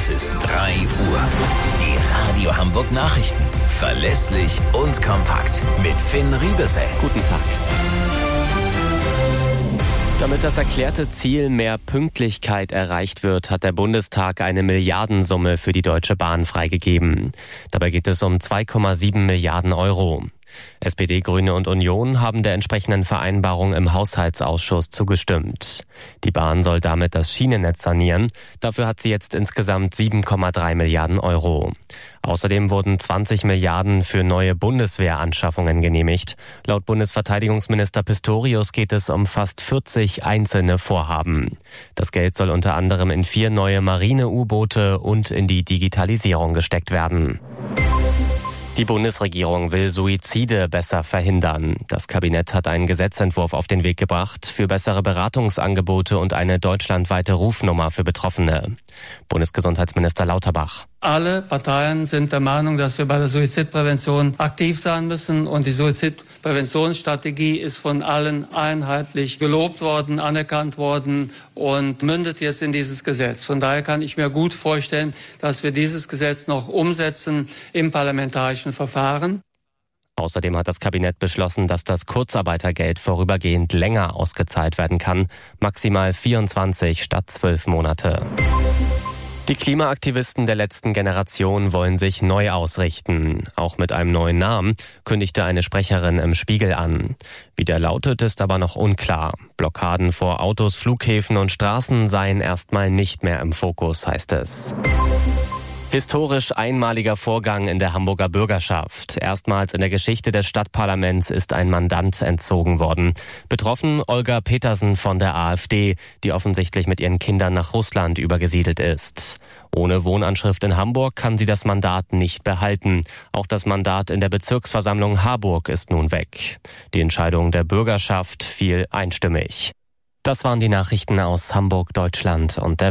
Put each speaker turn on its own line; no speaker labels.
Es ist 3 Uhr. Die Radio Hamburg Nachrichten. Verlässlich und kompakt. Mit Finn Riebesell.
Guten Tag. Damit das erklärte Ziel mehr Pünktlichkeit erreicht wird, hat der Bundestag eine Milliardensumme für die Deutsche Bahn freigegeben. Dabei geht es um 2,7 Milliarden Euro. SPD, Grüne und Union haben der entsprechenden Vereinbarung im Haushaltsausschuss zugestimmt. Die Bahn soll damit das Schienennetz sanieren. Dafür hat sie jetzt insgesamt 7,3 Milliarden Euro. Außerdem wurden 20 Milliarden für neue Bundeswehranschaffungen genehmigt. Laut Bundesverteidigungsminister Pistorius geht es um fast 40 einzelne Vorhaben. Das Geld soll unter anderem in 4 neue Marine-U-Boote und in die Digitalisierung gesteckt werden. Die Bundesregierung will Suizide besser verhindern. Das Kabinett hat einen Gesetzentwurf auf den Weg gebracht für bessere Beratungsangebote und eine deutschlandweite Rufnummer für Betroffene. Bundesgesundheitsminister Lauterbach.
Alle Parteien sind der Meinung, dass wir bei der Suizidprävention aktiv sein müssen. Und die Suizidpräventionsstrategie ist von allen einheitlich gelobt worden, anerkannt worden und mündet jetzt in dieses Gesetz. Von daher kann ich mir gut vorstellen, dass wir dieses Gesetz noch umsetzen im parlamentarischen Verfahren.
Außerdem hat das Kabinett beschlossen, dass das Kurzarbeitergeld vorübergehend länger ausgezahlt werden kann, maximal 24 statt 12 Monate. Die Klimaaktivisten der letzten Generation wollen sich neu ausrichten. Auch mit einem neuen Namen kündigte eine Sprecherin im Spiegel an. Wie der lautet, ist aber noch unklar. Blockaden vor Autos, Flughäfen und Straßen seien erstmal nicht mehr im Fokus, heißt es. Historisch einmaliger Vorgang in der Hamburger Bürgerschaft. Erstmals in der Geschichte des Stadtparlaments ist ein Mandant entzogen worden. Betroffen Olga Petersen von der AfD, die offensichtlich mit ihren Kindern nach Russland übergesiedelt ist. Ohne Wohnanschrift in Hamburg kann sie das Mandat nicht behalten. Auch das Mandat in der Bezirksversammlung Harburg ist nun weg. Die Entscheidung der Bürgerschaft fiel einstimmig. Das waren die Nachrichten aus Hamburg, Deutschland und der